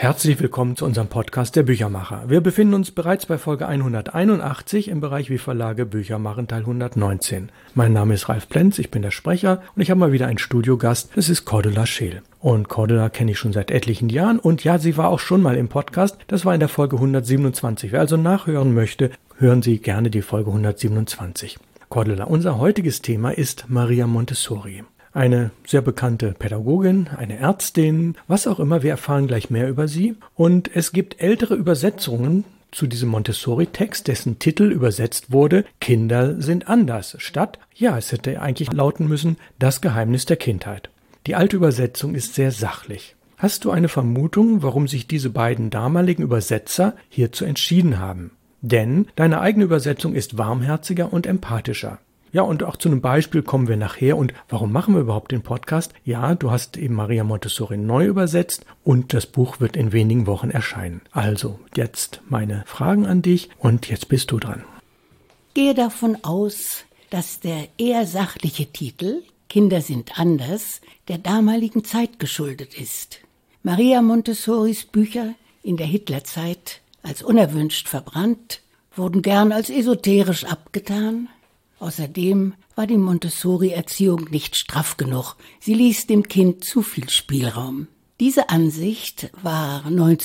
Herzlich willkommen zu unserem Podcast Der Büchermacher. Wir befinden uns bereits bei Folge 181 im Bereich Wie Verlage Bücher machen, Teil 119. Mein Name ist Ralf Plenz, ich bin der Sprecher und ich habe mal wieder einen Studiogast, das ist Cordula Scheel. Und Cordula kenne ich schon seit etlichen Jahren und ja, sie war auch schon mal im Podcast, das war in der Folge 127. Wer also nachhören möchte, hören Sie gerne die Folge 127. Cordula, unser heutiges Thema ist Maria Montessori. Eine sehr bekannte Pädagogin, eine Ärztin, was auch immer, wir erfahren gleich mehr über sie. Und es gibt ältere Übersetzungen zu diesem Montessori-Text, dessen Titel übersetzt wurde, Kinder sind anders, statt, ja, es hätte eigentlich lauten müssen, das Geheimnis der Kindheit. Die alte Übersetzung ist sehr sachlich. Hast du eine Vermutung, warum sich diese beiden damaligen Übersetzer hierzu entschieden haben? Denn deine eigene Übersetzung ist warmherziger und empathischer. Ja, und auch zu einem Beispiel kommen wir nachher. Und warum machen wir überhaupt den Podcast? Ja, du hast eben Maria Montessori neu übersetzt und das Buch wird in wenigen Wochen erscheinen. Also, jetzt meine Fragen an dich und jetzt bist du dran. Gehe davon aus, dass der eher sachliche Titel Kinder sind anders der damaligen Zeit geschuldet ist. Maria Montessoris Bücher in der Hitlerzeit als unerwünscht verbrannt, wurden gern als esoterisch abgetan. Außerdem war die Montessori-Erziehung nicht straff genug. Sie ließ dem Kind zu viel Spielraum. Diese Ansicht war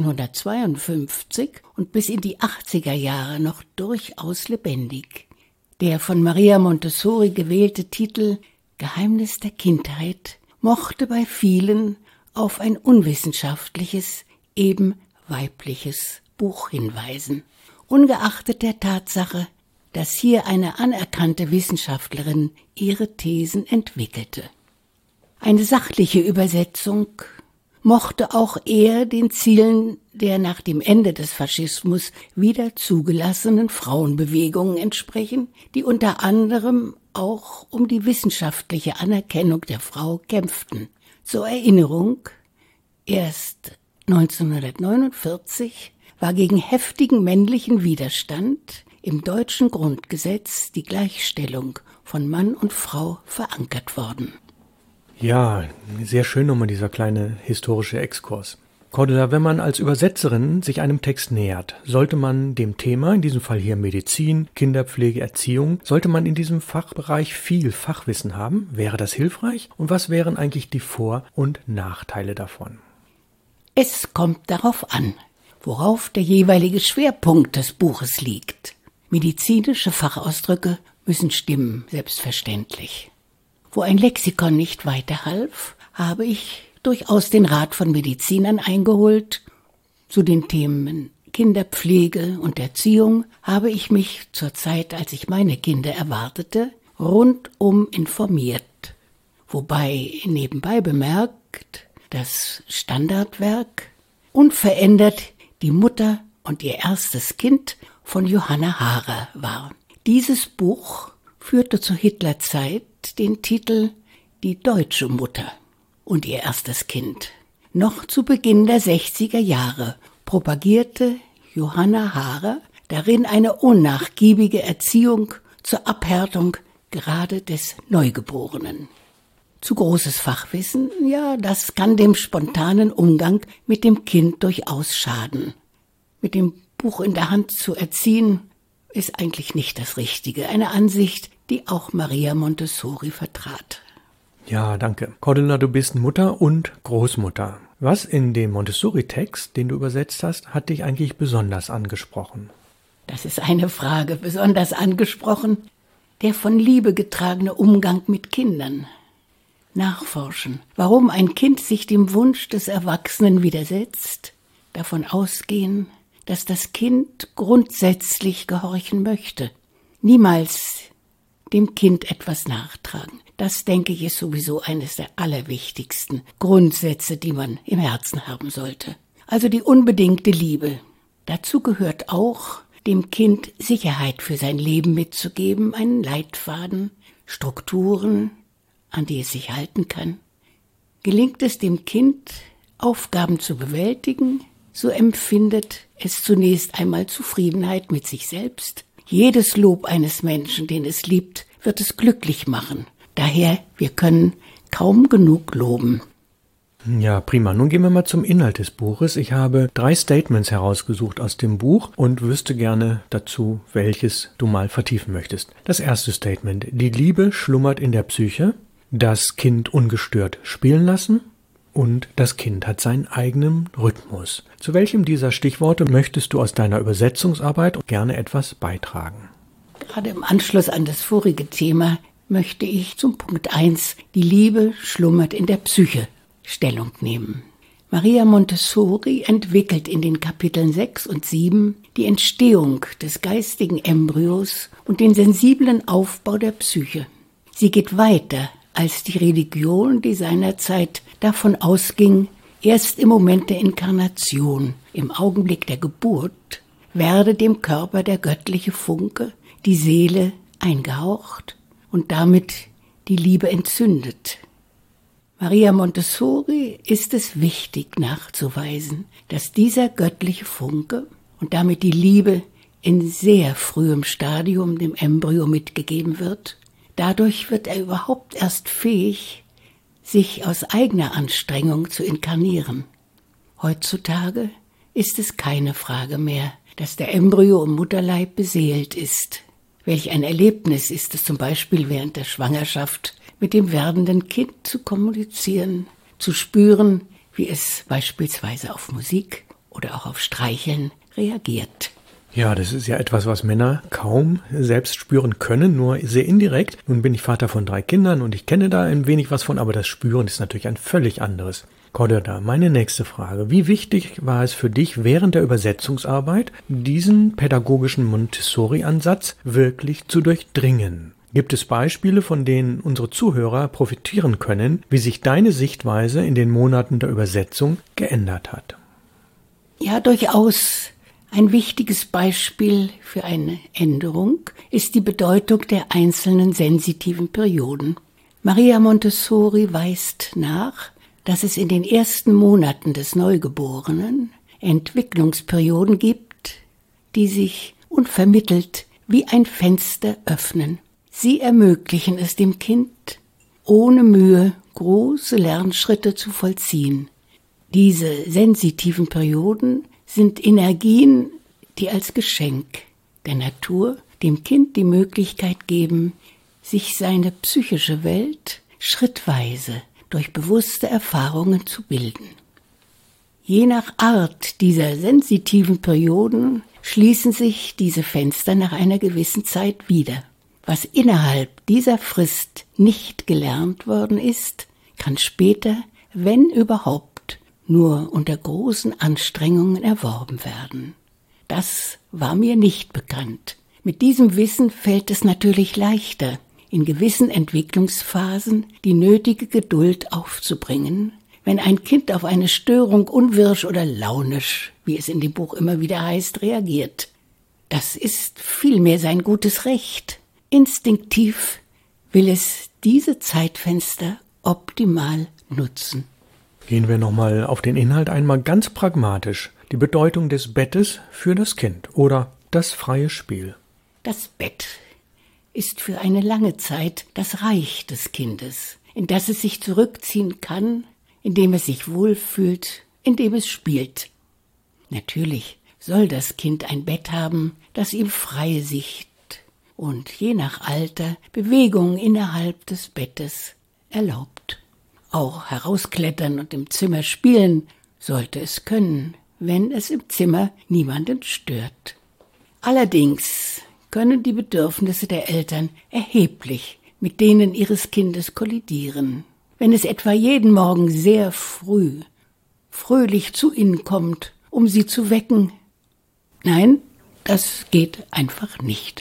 1952 und bis in die 80er Jahre noch durchaus lebendig. Der von Maria Montessori gewählte Titel Geheimnis der Kindheit mochte bei vielen auf ein unwissenschaftliches, eben weibliches Buch hinweisen. Ungeachtet der Tatsache, dass hier eine anerkannte Wissenschaftlerin ihre Thesen entwickelte. Eine sachliche Übersetzung mochte auch eher den Zielen der nach dem Ende des Faschismus wieder zugelassenen Frauenbewegungen entsprechen, die unter anderem auch um die wissenschaftliche Anerkennung der Frau kämpften. Zur Erinnerung, erst 1949 war gegen heftigen männlichen Widerstand im deutschen Grundgesetz die Gleichstellung von Mann und Frau verankert worden. Ja, sehr schön nochmal dieser kleine historische Exkurs. Cordula, wenn man als Übersetzerin sich einem Text nähert, sollte man dem Thema, in diesem Fall hier Medizin, Kinderpflege, Erziehung, sollte man in diesem Fachbereich viel Fachwissen haben? Wäre das hilfreich? Und was wären eigentlich die Vor- und Nachteile davon? Es kommt darauf an, worauf der jeweilige Schwerpunkt des Buches liegt. Medizinische Fachausdrücke müssen stimmen, selbstverständlich. Wo ein Lexikon nicht weiterhalf, habe ich durchaus den Rat von Medizinern eingeholt. Zu den Themen Kinderpflege und Erziehung habe ich mich zur Zeit, als ich meine Kinder erwartete, rundum informiert. Wobei nebenbei bemerkt, das Standardwerk unverändert die Mutter und ihr erstes Kind von Johanna Haarer war. Dieses Buch führte zur Hitlerzeit den Titel Die deutsche Mutter und ihr erstes Kind. Noch zu Beginn der 60er Jahre propagierte Johanna Haarer darin eine unnachgiebige Erziehung zur Abhärtung gerade des Neugeborenen. Zu großes Fachwissen, ja, das kann dem spontanen Umgang mit dem Kind durchaus schaden. Mit dem Buch in der Hand zu erziehen, ist eigentlich nicht das Richtige. Eine Ansicht, die auch Maria Montessori vertrat. Ja, danke. Cordula, du bist Mutter und Großmutter. Was in dem Montessori-Text, den du übersetzt hast, hat dich eigentlich besonders angesprochen? Das ist eine Frage, besonders angesprochen. Der von Liebe getragene Umgang mit Kindern. Nachforschen, warum ein Kind sich dem Wunsch des Erwachsenen widersetzt, davon ausgehen, dass das Kind grundsätzlich gehorchen möchte. Niemals dem Kind etwas nachtragen. Das, denke ich, ist sowieso eines der allerwichtigsten Grundsätze, die man im Herzen haben sollte. Also die unbedingte Liebe. Dazu gehört auch, dem Kind Sicherheit für sein Leben mitzugeben, einen Leitfaden, Strukturen, an die es sich halten kann. Gelingt es dem Kind, Aufgaben zu bewältigen, so empfindet es zunächst einmal Zufriedenheit mit sich selbst. Jedes Lob eines Menschen, den es liebt, wird es glücklich machen. Daher, wir können kaum genug loben. Ja, prima. Nun gehen wir mal zum Inhalt des Buches. Ich habe 3 Statements herausgesucht aus dem Buch und wüsste gerne dazu, welches du mal vertiefen möchtest. Das erste Statement: Die Liebe schlummert in der Psyche, das Kind ungestört spielen lassen und das Kind hat seinen eigenen Rhythmus. Zu welchem dieser Stichworte möchtest du aus deiner Übersetzungsarbeit gerne etwas beitragen? Gerade im Anschluss an das vorige Thema möchte ich zum Punkt 1, die Liebe schlummert in der Psyche, Stellung nehmen. Maria Montessori entwickelt in den Kapiteln 6 und 7 die Entstehung des geistigen Embryos und den sensiblen Aufbau der Psyche. Sie geht weiter als die Religion, die seinerzeit davon ausging, erst im Moment der Inkarnation, im Augenblick der Geburt, werde dem Körper der göttliche Funke, die Seele, eingehaucht und damit die Liebe entzündet. Maria Montessori ist es wichtig nachzuweisen, dass dieser göttliche Funke und damit die Liebe in sehr frühem Stadium dem Embryo mitgegeben wird. Dadurch wird er überhaupt erst fähig, sich aus eigener Anstrengung zu inkarnieren. Heutzutage ist es keine Frage mehr, dass der Embryo im Mutterleib beseelt ist. Welch ein Erlebnis ist es zum Beispiel während der Schwangerschaft, mit dem werdenden Kind zu kommunizieren, zu spüren, wie es beispielsweise auf Musik oder auch auf Streicheln reagiert. Ja, das ist ja etwas, was Männer kaum selbst spüren können, nur sehr indirekt. Nun bin ich Vater von 3 Kindern und ich kenne da ein wenig was von, aber das Spüren ist natürlich ein völlig anderes. Cordelia, meine nächste Frage: Wie wichtig war es für dich während der Übersetzungsarbeit, diesen pädagogischen Montessori-Ansatz wirklich zu durchdringen? Gibt es Beispiele, von denen unsere Zuhörer profitieren können, wie sich deine Sichtweise in den Monaten der Übersetzung geändert hat? Ja, durchaus. Ein wichtiges Beispiel für eine Änderung ist die Bedeutung der einzelnen sensitiven Perioden. Maria Montessori weist nach, dass es in den ersten Monaten des Neugeborenen Entwicklungsperioden gibt, die sich unvermittelt wie ein Fenster öffnen. Sie ermöglichen es dem Kind, ohne Mühe große Lernschritte zu vollziehen. Diese sensitiven Perioden sind Energien, die als Geschenk der Natur dem Kind die Möglichkeit geben, sich seine psychische Welt schrittweise durch bewusste Erfahrungen zu bilden. Je nach Art dieser sensitiven Perioden schließen sich diese Fenster nach einer gewissen Zeit wieder. Was innerhalb dieser Frist nicht gelernt worden ist, kann später, wenn überhaupt, nur unter großen Anstrengungen erworben werden. Das war mir nicht bekannt. Mit diesem Wissen fällt es natürlich leichter, in gewissen Entwicklungsphasen die nötige Geduld aufzubringen, wenn ein Kind auf eine Störung unwirsch oder launisch, wie es in dem Buch immer wieder heißt, reagiert. Das ist vielmehr sein gutes Recht. Instinktiv will es diese Zeitfenster optimal nutzen. Gehen wir nochmal auf den Inhalt einmal ganz pragmatisch. Die Bedeutung des Bettes für das Kind oder das freie Spiel. Das Bett ist für eine lange Zeit das Reich des Kindes, in das es sich zurückziehen kann, in dem es sich wohlfühlt, in dem es spielt. Natürlich soll das Kind ein Bett haben, das ihm freie Sicht und je nach Alter Bewegungen innerhalb des Bettes erlaubt. Auch herausklettern und im Zimmer spielen sollte es können, wenn es im Zimmer niemanden stört. Allerdings können die Bedürfnisse der Eltern erheblich mit denen ihres Kindes kollidieren. Wenn es etwa jeden Morgen sehr früh fröhlich zu ihnen kommt, um sie zu wecken, nein, das geht einfach nicht.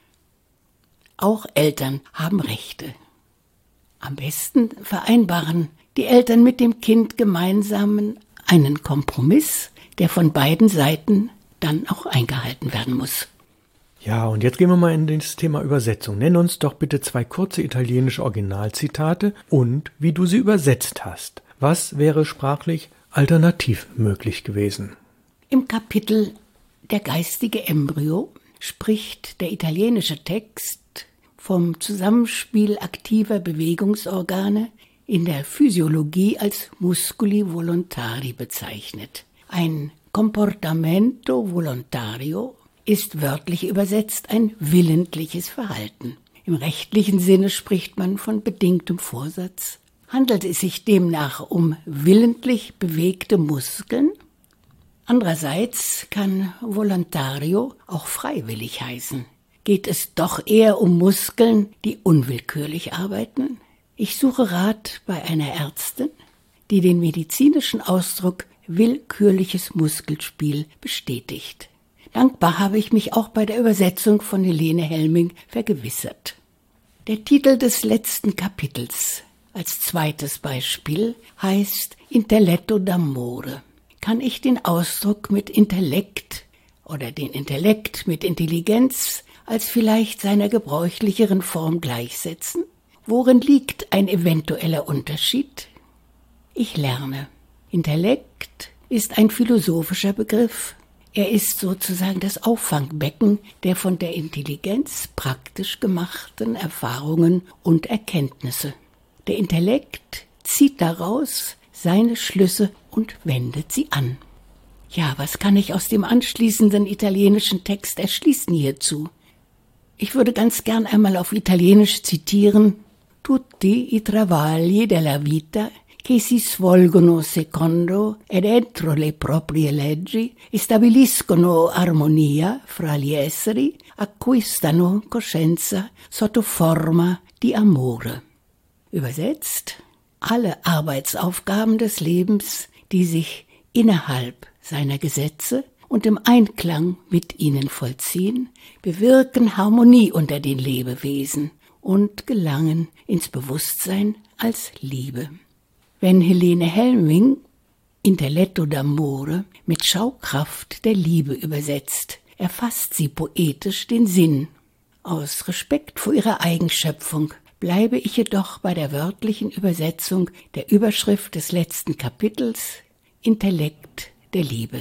Auch Eltern haben Rechte. Am besten vereinbaren die Eltern mit dem Kind gemeinsam einen Kompromiss, der von beiden Seiten dann auch eingehalten werden muss. Ja, und jetzt gehen wir mal in das Thema Übersetzung. Nenn uns doch bitte 2 kurze italienische Originalzitate und wie du sie übersetzt hast. Was wäre sprachlich alternativ möglich gewesen? Im Kapitel Der geistige Embryo spricht der italienische Text vom Zusammenspiel aktiver Bewegungsorgane, in der Physiologie als Musculi volontari bezeichnet. Ein Comportamento volontario ist wörtlich übersetzt ein willentliches Verhalten. Im rechtlichen Sinne spricht man von bedingtem Vorsatz. Handelt es sich demnach um willentlich bewegte Muskeln? Andererseits kann volontario auch freiwillig heißen. Geht es doch eher um Muskeln, die unwillkürlich arbeiten? Ich suche Rat bei einer Ärztin, die den medizinischen Ausdruck willkürliches Muskelspiel bestätigt. Dankbar habe ich mich auch bei der Übersetzung von Helene Helming vergewissert. Der Titel des letzten Kapitels als zweites Beispiel heißt Intelletto d'amore. Kann ich den Ausdruck mit Intellekt oder den Intellekt mit Intelligenz als vielleicht seiner gebräuchlicheren Form gleichsetzen? Worin liegt ein eventueller Unterschied? Ich lerne. Intellekt ist ein philosophischer Begriff. Er ist sozusagen das Auffangbecken der von der Intelligenz praktisch gemachten Erfahrungen und Erkenntnisse. Der Intellekt zieht daraus seine Schlüsse und wendet sie an. Ja, was kann ich aus dem anschließenden italienischen Text erschließen hierzu? Ich würde ganz gern einmal auf Italienisch zitieren: Tutti i travagli della vita che si svolgono secondo ed entro le proprie leggi stabiliscono armonia fra gli esseri, acquistano coscienza sotto forma di amore. Übersetzt: Alle Arbeitsaufgaben des Lebens, die sich innerhalb seiner Gesetze und im Einklang mit ihnen vollziehen, bewirken Harmonie unter den Lebewesen und gelangen ins Bewusstsein als Liebe. Wenn Helene Helming Intelletto d'amore mit Schaukraft der Liebe übersetzt, erfasst sie poetisch den Sinn. Aus Respekt vor ihrer Eigenschöpfung bleibe ich jedoch bei der wörtlichen Übersetzung der Überschrift des letzten Kapitels Intellekt der Liebe.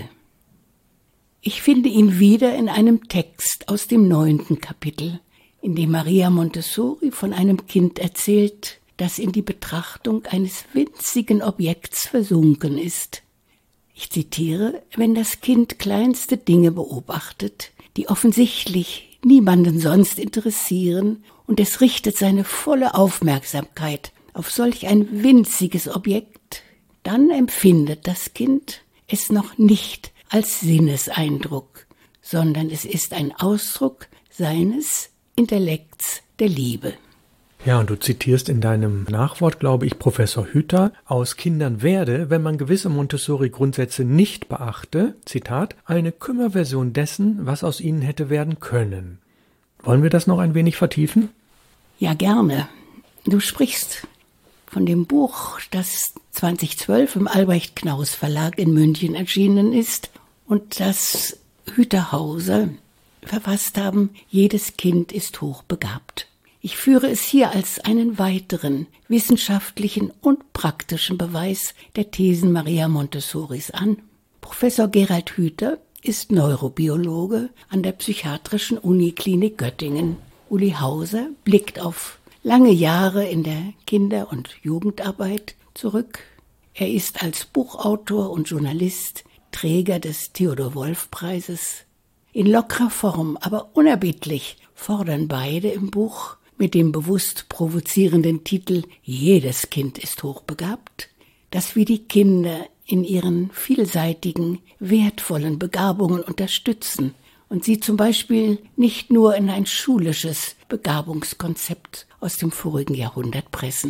Ich finde ihn wieder in einem Text aus dem 9. Kapitel, in dem Maria Montessori von einem Kind erzählt, das in die Betrachtung eines winzigen Objekts versunken ist. Ich zitiere: Wenn das Kind kleinste Dinge beobachtet, die offensichtlich niemanden sonst interessieren, und es richtet seine volle Aufmerksamkeit auf solch ein winziges Objekt, dann empfindet das Kind es noch nicht als Sinneseindruck, sondern es ist ein Ausdruck seines Intellekts der Liebe. Ja, und du zitierst in deinem Nachwort, glaube ich, Professor Hütter: Aus Kindern werde, wenn man gewisse Montessori-Grundsätze nicht beachte, Zitat, eine Kümmerversion dessen, was aus ihnen hätte werden können. Wollen wir das noch ein wenig vertiefen? Ja, gerne. Du sprichst von dem Buch, das 2012 im Albrecht Knaus Verlag in München erschienen ist und das Hüterhauser verfasst haben: Jedes Kind ist hochbegabt. Ich führe es hier als einen weiteren wissenschaftlichen und praktischen Beweis der Thesen Maria Montessoris an. Professor Gerald Hüther ist Neurobiologe an der Psychiatrischen Uniklinik Göttingen. Uli Hauser blickt auf lange Jahre in der Kinder- und Jugendarbeit zurück. Er ist als Buchautor und Journalist Träger des Theodor-Wolff-Preises. In lockerer Form, aber unerbittlich fordern beide im Buch mit dem bewusst provozierenden Titel »Jedes Kind ist hochbegabt«, dass wir die Kinder in ihren vielseitigen, wertvollen Begabungen unterstützen und sie zum Beispiel nicht nur in ein schulisches Begabungskonzept aus dem vorigen Jahrhundert pressen.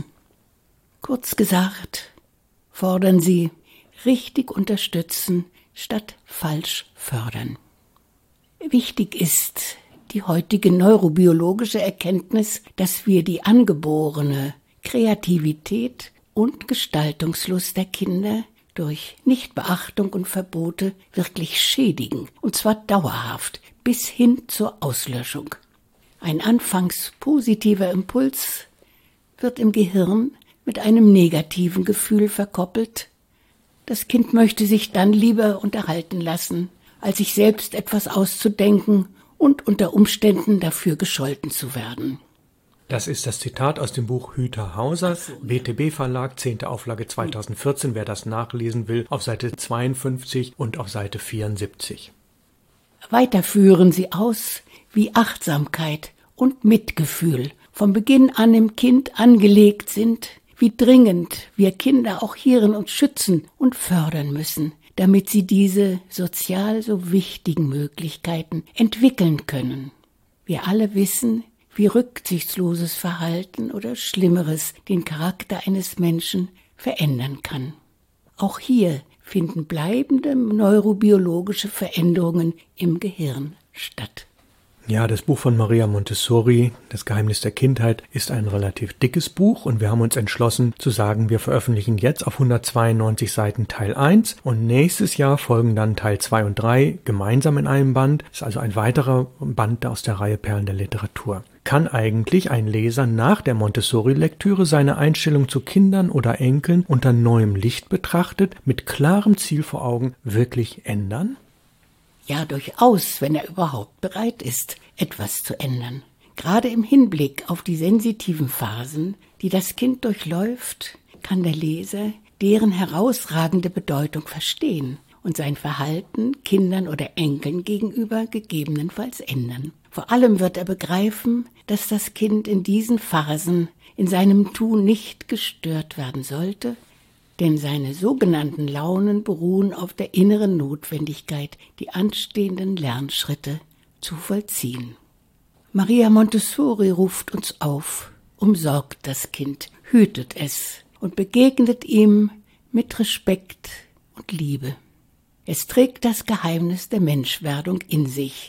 Kurz gesagt, fordern sie richtig unterstützen statt falsch fördern. Wichtig ist die heutige neurobiologische Erkenntnis, dass wir die angeborene Kreativität und Gestaltungslust der Kinder durch Nichtbeachtung und Verbote wirklich schädigen, und zwar dauerhaft, bis hin zur Auslöschung. Ein anfangs positiver Impuls wird im Gehirn mit einem negativen Gefühl verkoppelt. Das Kind möchte sich dann lieber unterhalten lassen, als sich selbst etwas auszudenken und unter Umständen dafür gescholten zu werden. Das ist das Zitat aus dem Buch Hüter Hauser, BTB Verlag, 10. Auflage 2014, wer das nachlesen will, auf Seite 52 und auf Seite 74. Weiter führen sie aus, wie Achtsamkeit und Mitgefühl von Beginn an im Kind angelegt sind, wie dringend wir Kinder auch hierin uns schützen und fördern müssen, damit sie diese sozial so wichtigen Möglichkeiten entwickeln können. Wir alle wissen, wie rücksichtsloses Verhalten oder Schlimmeres den Charakter eines Menschen verändern kann. Auch hier finden bleibende neurobiologische Veränderungen im Gehirn statt. Ja, das Buch von Maria Montessori, Das Geheimnis der Kindheit, ist ein relativ dickes Buch und wir haben uns entschlossen zu sagen, wir veröffentlichen jetzt auf 192 Seiten Teil 1 und nächstes Jahr folgen dann Teil 2 und 3 gemeinsam in einem Band. Das ist also ein weiterer Band aus der Reihe Perlen der Literatur. Kann eigentlich ein Leser nach der Montessori-Lektüre seine Einstellung zu Kindern oder Enkeln unter neuem Licht betrachtet, mit klarem Ziel vor Augen, wirklich ändern? Ja, durchaus, wenn er überhaupt bereit ist, etwas zu ändern. Gerade im Hinblick auf die sensitiven Phasen, die das Kind durchläuft, kann der Leser deren herausragende Bedeutung verstehen und sein Verhalten Kindern oder Enkeln gegenüber gegebenenfalls ändern. Vor allem wird er begreifen, dass das Kind in diesen Phasen in seinem Tun nicht gestört werden sollte, denn seine sogenannten Launen beruhen auf der inneren Notwendigkeit, die anstehenden Lernschritte zu vollziehen. Maria Montessori ruft uns auf, umsorgt das Kind, hütet es und begegnet ihm mit Respekt und Liebe. Es trägt das Geheimnis der Menschwerdung in sich.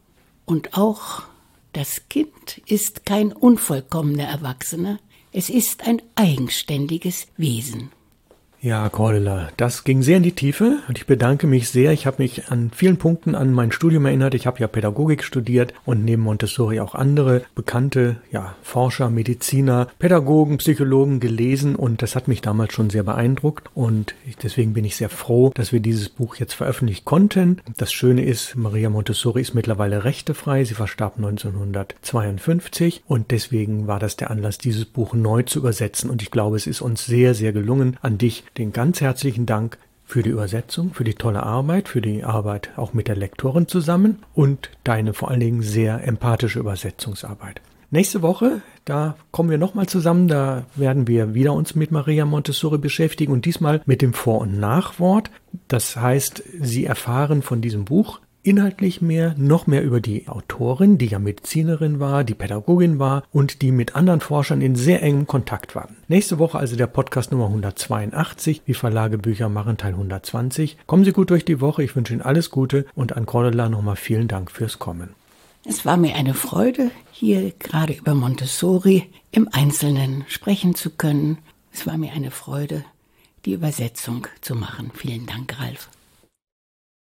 Und auch das Kind ist kein unvollkommener Erwachsener, es ist ein eigenständiges Wesen. Ja, Cordula, das ging sehr in die Tiefe und ich bedanke mich sehr. Ich habe mich an vielen Punkten an mein Studium erinnert. Ich habe ja Pädagogik studiert und neben Montessori auch andere bekannte Forscher, Mediziner, Pädagogen, Psychologen gelesen und das hat mich damals schon sehr beeindruckt und deswegen bin ich sehr froh, dass wir dieses Buch jetzt veröffentlichen konnten. Das Schöne ist, Maria Montessori ist mittlerweile rechtefrei. Sie verstarb 1952 und deswegen war das der Anlass, dieses Buch neu zu übersetzen und ich glaube, es ist uns sehr, sehr gelungen. An dich den ganz herzlichen Dank für die Übersetzung, für die tolle Arbeit, für die Arbeit auch mit der Lektorin zusammen und deine vor allen Dingen sehr empathische Übersetzungsarbeit. Nächste Woche, da kommen wir nochmal zusammen, da werden wir wieder uns mit Maria Montessori beschäftigen und diesmal mit dem Vor- und Nachwort. Das heißt, Sie erfahren von diesem Buch inhaltlich noch mehr über die Autorin, die ja Medizinerin war, die Pädagogin war und die mit anderen Forschern in sehr engem Kontakt war. Nächste Woche also der Podcast Nummer 182, wie Verlage Bücher machen, Teil 120. Kommen Sie gut durch die Woche, ich wünsche Ihnen alles Gute und an Cordula nochmal vielen Dank fürs Kommen. Es war mir eine Freude, hier gerade über Montessori im Einzelnen sprechen zu können. Es war mir eine Freude, die Übersetzung zu machen. Vielen Dank, Ralf.